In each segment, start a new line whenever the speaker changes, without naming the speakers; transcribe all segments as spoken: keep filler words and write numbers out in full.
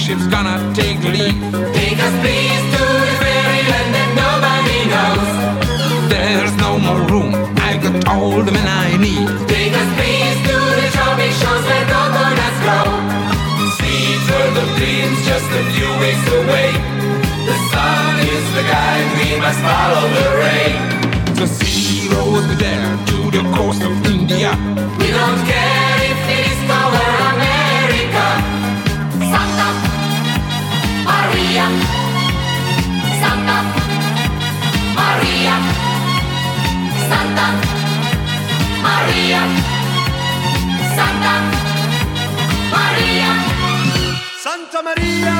spaceship's gonna take the lead.
Take us please to the fairyland that nobody knows.
There's no more room, I got all the men I need.
Take us please to the tropic shores where coconuts grow. Sweet world of dreams just a few weeks away. The sun is the guide, we must follow the rain.
The sea rows me there to the coast of India.
We don't care if we discover America. Santa Maria, Santa Maria, Santa Maria, Santa Maria,
Santa Maria.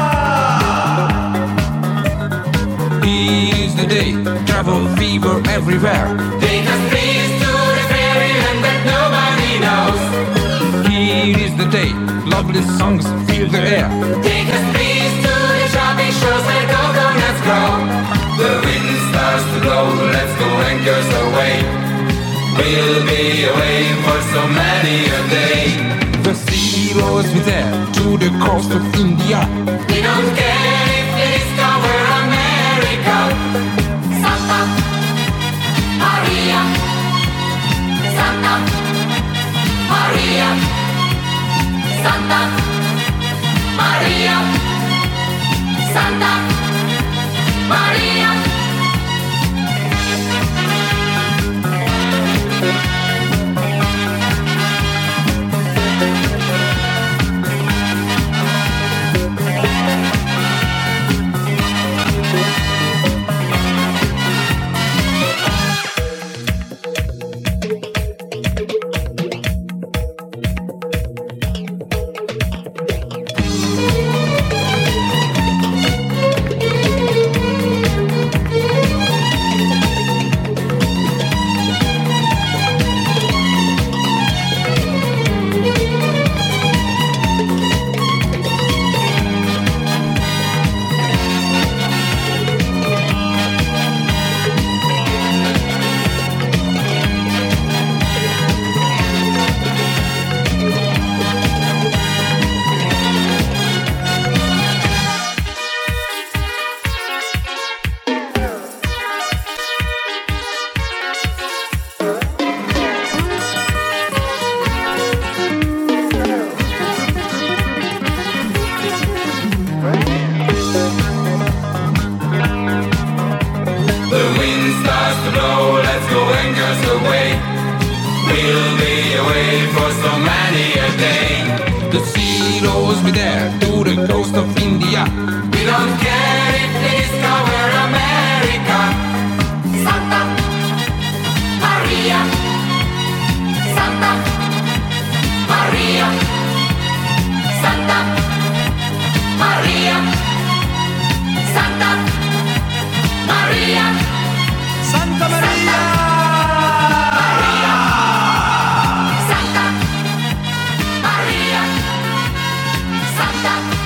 Is the day, travel fever everywhere.
Take us please to the fairyland that nobody knows.
Here is the day, lovely songs fill the air.
Take us please to the tropic shores where coconuts grow. The wind starts to blow, let's go anchors away. We'll be away for so many a day.
The sea rows me there to the coast of India.
We don't care if we discover America. Santa Maria, Santa Maria, Santa Maria, Santa Maria.
The sea rows me there to the coast of India.
We don't care if we discover America. Santa Maria, Santa Maria, Santa Maria, Santa Maria,
Santa Maria.
Santa Maria, Santa